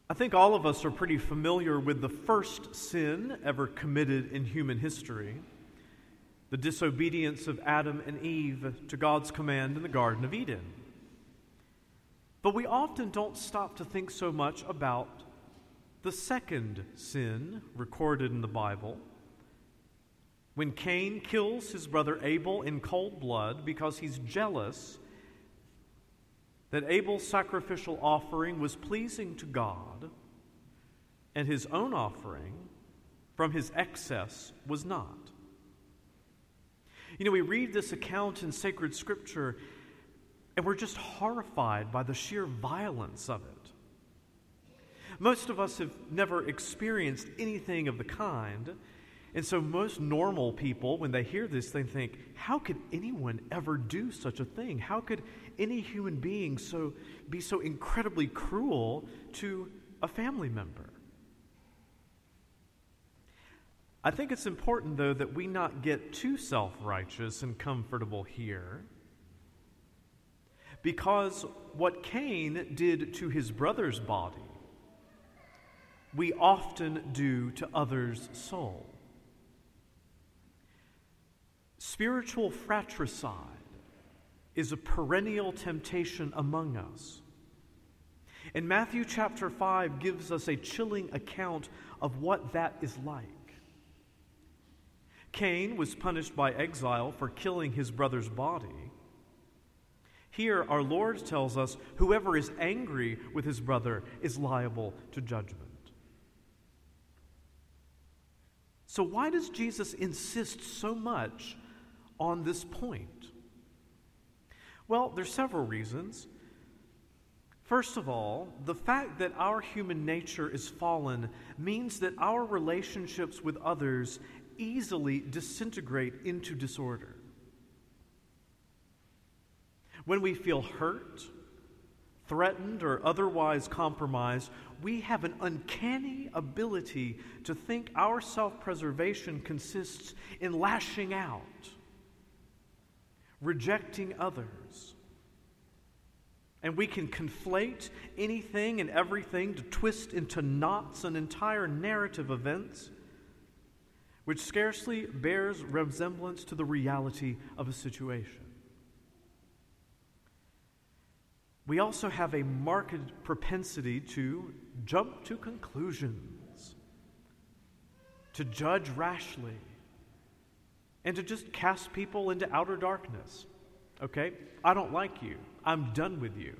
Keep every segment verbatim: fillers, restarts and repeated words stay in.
I think all of us are pretty familiar with the first sin ever committed in human history, the disobedience of Adam and Eve to God's command in the Garden of Eden. But we often don't stop to think so much about the second sin recorded in the Bible, when Cain kills his brother Abel in cold blood because he's jealous that Abel's sacrificial offering was pleasing to God and his own offering from his excess was not. You know, we read this account in sacred scripture and we're just horrified by the sheer violence of it. Most of us have never experienced anything of the kind, and so most normal people, when they hear this, they think, how could anyone ever do such a thing? How could any human being so be so incredibly cruel to a family member? I think it's important, though, that we not get too self-righteous and comfortable here, because what Cain did to his brother's body, we often do to others' soul. Spiritual fratricide is a perennial temptation among us. And Matthew chapter five gives us a chilling account of what that is like. Cain was punished by exile for killing his brother's body. Here, our Lord tells us whoever is angry with his brother is liable to judgment. So why does Jesus insist so much on this point? Well, there's several reasons. First of all, the fact that our human nature is fallen means that our relationships with others easily disintegrate into disorder. When we feel hurt, threatened, or otherwise compromised, we have an uncanny ability to think our self-preservation consists in lashing out, rejecting others. And we can conflate anything and everything to twist into knots an entire narrative of events which scarcely bears resemblance to the reality of a situation. We also have a marked propensity to jump to conclusions, to judge rashly, and to just cast people into outer darkness. Okay? I don't like you. I'm done with you.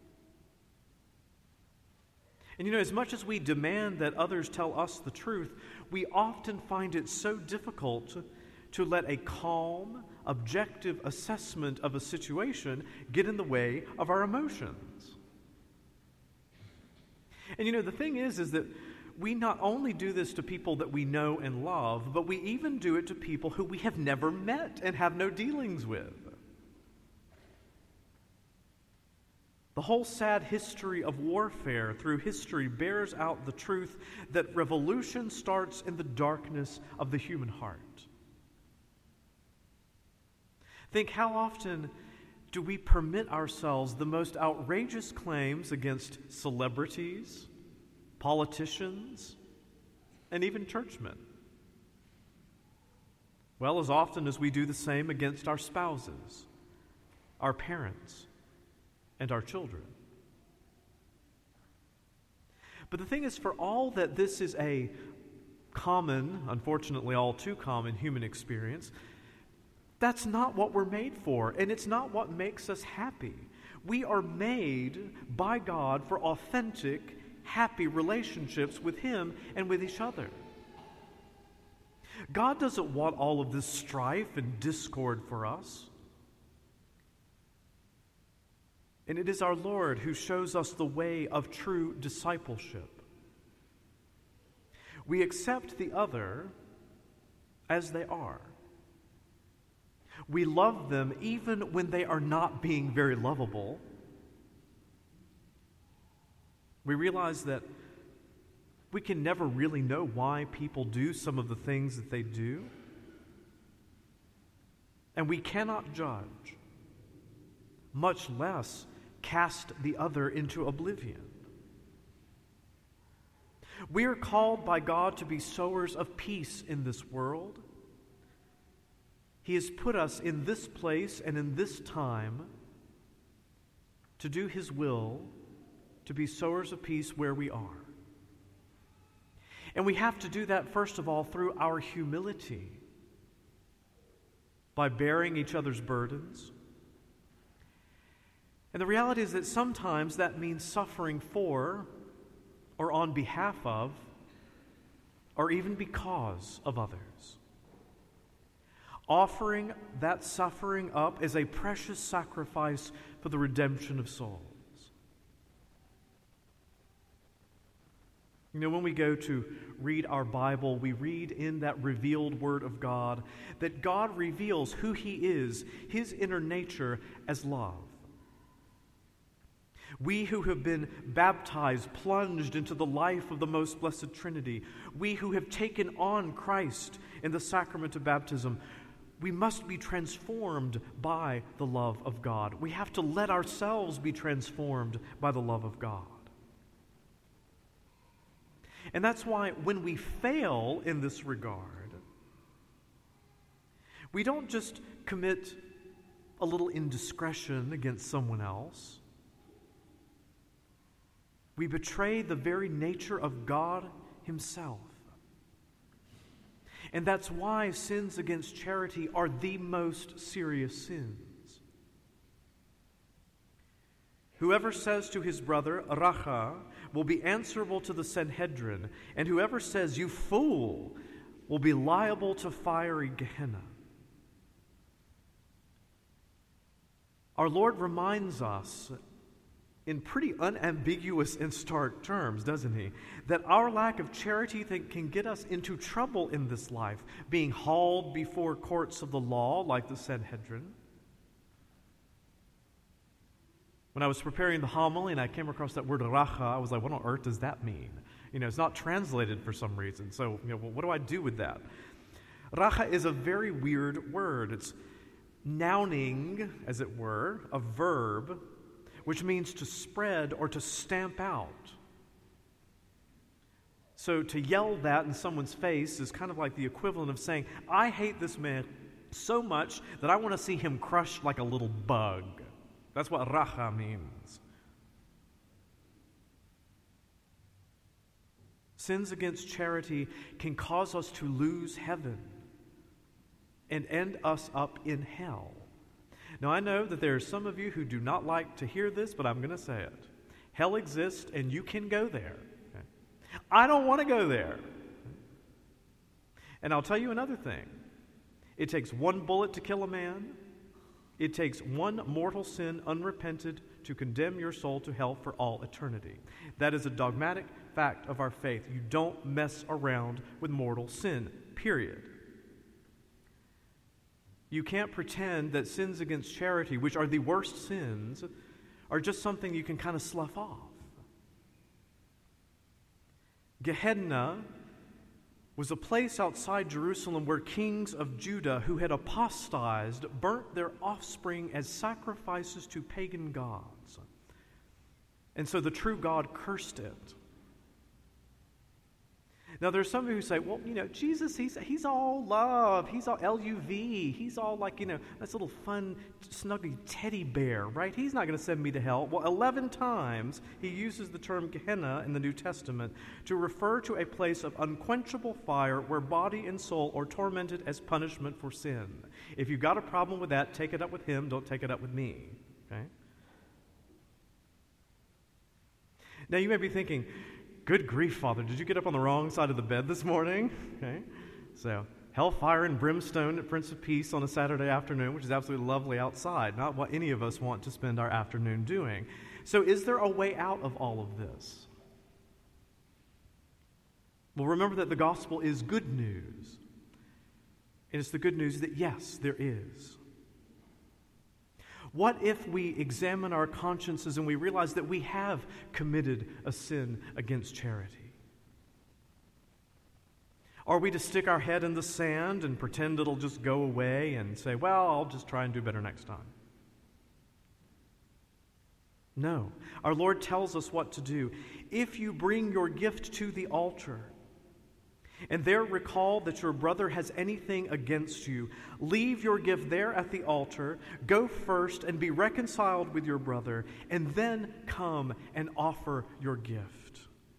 And you know, as much as we demand that others tell us the truth, we often find it so difficult to, to let a calm, objective assessment of a situation get in the way of our emotions. And you know, the thing is, is that we not only do this to people that we know and love, but we even do it to people who we have never met and have no dealings with. The whole sad history of warfare through history bears out the truth that revolution starts in the darkness of the human heart. Think, how often do we permit ourselves the most outrageous claims against celebrities, politicians, and even churchmen? Well, as often as we do the same against our spouses, our parents, and our children. But the thing is, for all that this is a common, unfortunately all too common human experience, that's not what we're made for, and it's not what makes us happy. We are made by God for authentic, happy relationships with Him and with each other. God doesn't want all of this strife and discord for us. And it is our Lord who shows us the way of true discipleship. We accept the other as they are. We love them even when they are not being very lovable. We realize that we can never really know why people do some of the things that they do. And we cannot judge, much less cast the other into oblivion. We are called by God to be sowers of peace in this world. He has put us in this place and in this time to do His will, to be sowers of peace where we are. And we have to do that, first of all, through our humility, by bearing each other's burdens. And the reality is that sometimes that means suffering for or on behalf of or even because of others. Offering that suffering up as a precious sacrifice for the redemption of souls. You know, when we go to read our Bible, we read in that revealed Word of God that God reveals who He is, His inner nature, as love. We who have been baptized, plunged into the life of the most blessed Trinity, we who have taken on Christ in the sacrament of baptism, we must be transformed by the love of God. We have to let ourselves be transformed by the love of God. And that's why when we fail in this regard, we don't just commit a little indiscretion against someone else. We betray the very nature of God Himself. And that's why sins against charity are the most serious sins. Whoever says to his brother, Racha, will be answerable to the Sanhedrin, and whoever says, you fool, will be liable to fiery Gehenna. Our Lord reminds us in pretty unambiguous and stark terms, doesn't He, that our lack of charity can get us into trouble in this life, being hauled before courts of the law like the Sanhedrin. When I was preparing the homily and I came across that word racha, I was like, what on earth does that mean? You know, it's not translated for some reason. So, you know, well, what do I do with that? Racha is a very weird word. It's nouning, as it were, a verb, which means to spread or to stamp out. So to yell that in someone's face is kind of like the equivalent of saying, I hate this man so much that I want to see him crushed like a little bug. That's what racha means. Sins against charity can cause us to lose heaven and end us up in hell. Now, I know that there are some of you who do not like to hear this, but I'm going to say it. Hell exists, and you can go there. Okay? I don't want to go there. And I'll tell you another thing. It takes one bullet to kill a man. It takes one mortal sin unrepented to condemn your soul to hell for all eternity. That is a dogmatic fact of our faith. You don't mess around with mortal sin, period. You can't pretend that sins against charity, which are the worst sins, are just something you can kind of slough off. Gehenna was a place outside Jerusalem where kings of Judah who had apostatized burnt their offspring as sacrifices to pagan gods. And so the true God cursed it. Now, there's some of you who say, well, you know, Jesus, he's, he's all love. He's all L U V. He's all like, you know, this little fun, snuggly teddy bear, right? He's not going to send me to hell. Well, eleven times he uses the term Gehenna in the New Testament to refer to a place of unquenchable fire where body and soul are tormented as punishment for sin. If you've got a problem with that, take it up with him. Don't take it up with me, okay? Now, you may be thinking, good grief, Father, did you get up on the wrong side of the bed this morning? Okay, so hellfire and brimstone at Prince of Peace on a Saturday afternoon, which is absolutely lovely outside, not what any of us want to spend our afternoon doing. So is there a way out of all of this? Well, remember that the gospel is good news. And it's the good news that, yes, there is. What if we examine our consciences and we realize that we have committed a sin against charity? Are we to stick our head in the sand and pretend it'll just go away and say, well, I'll just try and do better next time? No. Our Lord tells us what to do. If you bring your gift to the altar, and there recall that your brother has anything against you, leave your gift there at the altar, go first and be reconciled with your brother, and then come and offer your gift.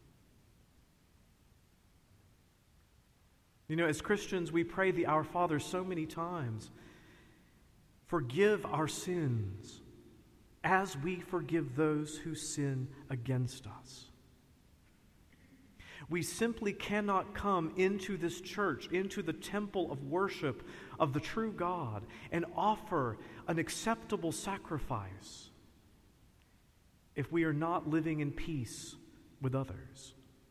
You know, as Christians, we pray the Our Father so many times. Forgive our sins as we forgive those who sin against us. We simply cannot come into this church, into the temple of worship of the true God, and offer an acceptable sacrifice if we are not living in peace with others.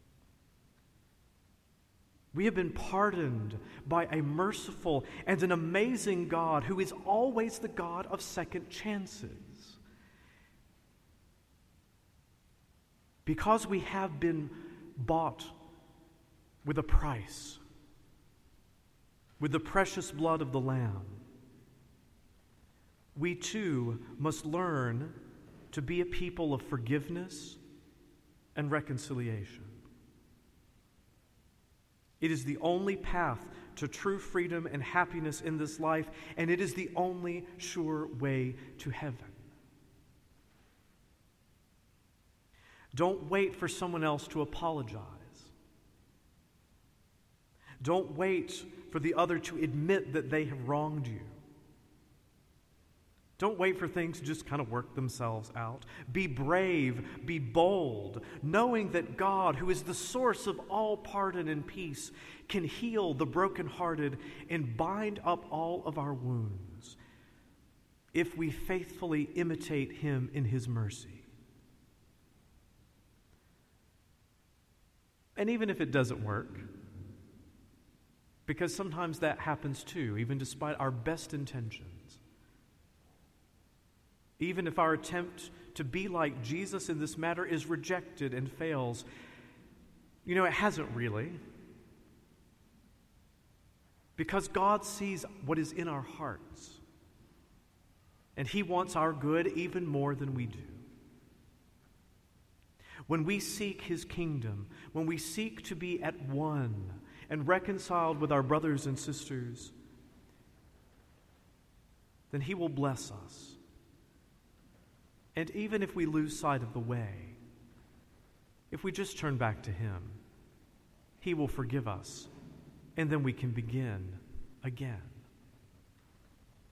We have been pardoned by a merciful and an amazing God who is always the God of second chances. Because we have been bought with a price, with the precious blood of the Lamb, we too must learn to be a people of forgiveness and reconciliation. It is the only path to true freedom and happiness in this life, and it is the only sure way to heaven. Don't wait for someone else to apologize. Don't wait for the other to admit that they have wronged you. Don't wait for things to just kind of work themselves out. Be brave, be bold, knowing that God, who is the source of all pardon and peace, can heal the brokenhearted and bind up all of our wounds if we faithfully imitate Him in His mercy. And even if it doesn't work, because sometimes that happens too, even despite our best intentions. Even if our attempt to be like Jesus in this matter is rejected and fails, you know, it hasn't really. Because God sees what is in our hearts. And He wants our good even more than we do. When we seek His kingdom, when we seek to be at one and reconciled with our brothers and sisters, then He will bless us. And even if we lose sight of the way, if we just turn back to Him, He will forgive us, and then we can begin again.